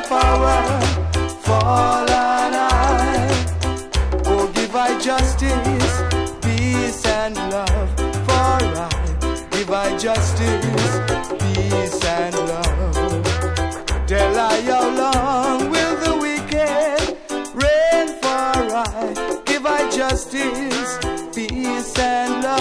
power fall on I. Oh, give I justice, peace and love, for I give I justice, peace and love. Tell I how long will the wicked reign, for I give I justice, peace and love.